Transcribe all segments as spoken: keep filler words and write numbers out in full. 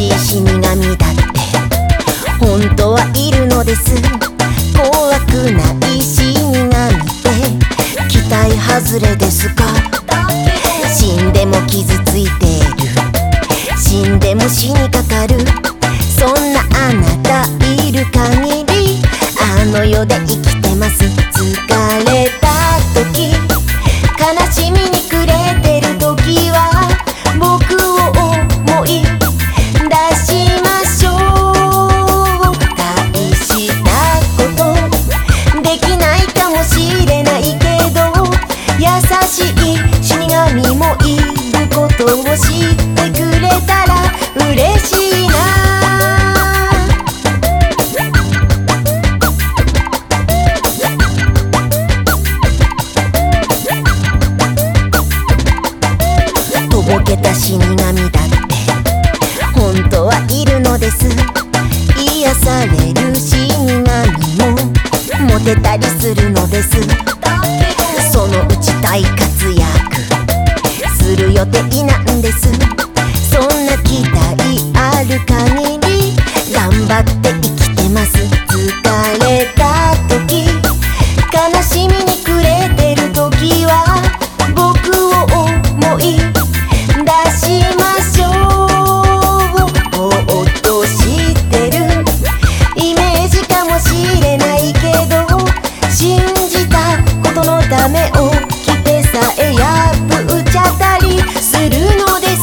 しい死神だって本当はいるのです。怖くない死神って期待外れですか。死んでも傷ついてる、死んでも死にかかる、そんなあなたいる限りあの世で生きてます。疲れた時、悲しみに暮れてる時は僕を思い出しましょう。大したことできないかもしれないけど、優しい死神もいることを知ってくれたら嬉しいな。とぼけた死神だって本当はいるのです。癒される死神もモテたりするのです。そのうち大活躍する予定なんです。そんな期待ある限り頑張って生きてます。疲れた時、悲しみに暮れてる時は僕を思い出しましょう。ぼーっとしてるイメージかもしれないけど、信じたことのためをきてさえ破っちゃったりするのです。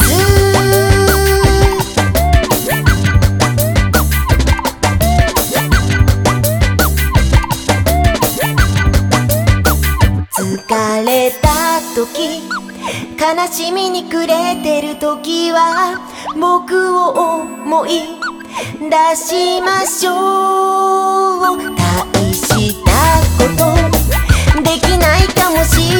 疲れた時、悲しみに暮れてる時は僕を思い出しましょう。大したことできないかもし